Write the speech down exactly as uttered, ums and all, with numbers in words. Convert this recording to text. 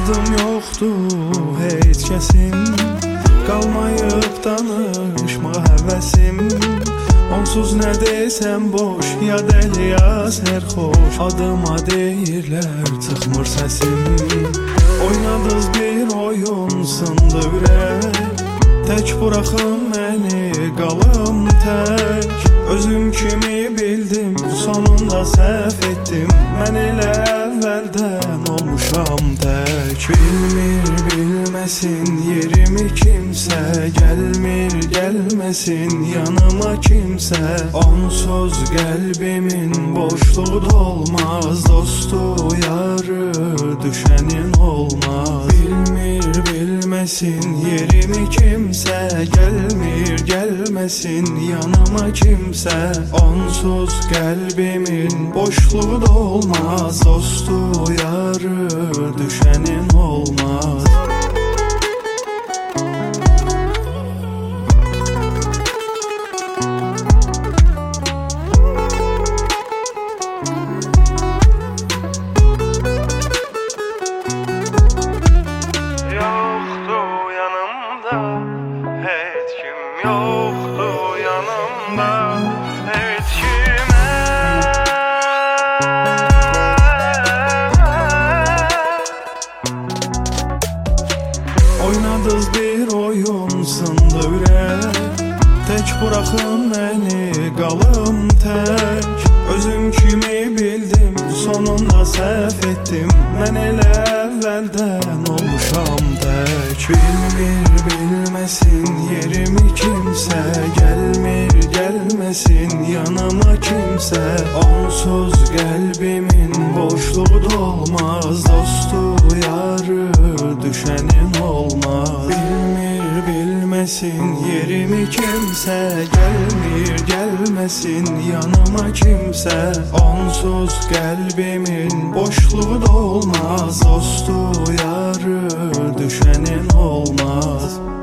Oynadım yoxdur heç kəsim, qalmayıb danışma həvəsim. Onsuz nə desəm boş, ya dəli ya sərxoş, adıma deyirlər çıxmır səsim. Oynadız bir oyun, sındı ürək, tək buraxın məni, qalım tək. Özüm kimi bildim, sonunda səhv etdim, mən elə əvvəldən olmuşam tək. Bilmir bilməsin yerimi kimsə, gəlmir gəlməsin yanıma kimsə. Onsuz qəlbimin boşluğu dolmaz, dostu yarı düşənin olmaz. Bilmir bilməsin yerimi kimsə, gəlmir gəlməsin yanıma kimsə. Onsuz qəlbimin boşluğu dolmaz, dostu yarı düşənin olmaz. Yoxdur yanımda, heç kim yoxdur yanımda, heç kimə. Oynadız bir oyun, sındı ürək, tək buraxın məni, qalım tək. Özüm kimi bildim, sonunda səhv etdim, mən elə əvvəldən olmuşam tək. Bilmir bilməsin yerimi kimsə, gəlmir gəlməsin yanıma kimsə. Onsuz qəlbimin boşluğu dolmaz, dostu yarı düşənin olmaz. Bilmir bilməsin yerimi kimsə, gəlmir gəlməsin yanıma kimsə. Onsuz qəlbimin boşluğu dolmaz, dostu yarı düşənin olmaz.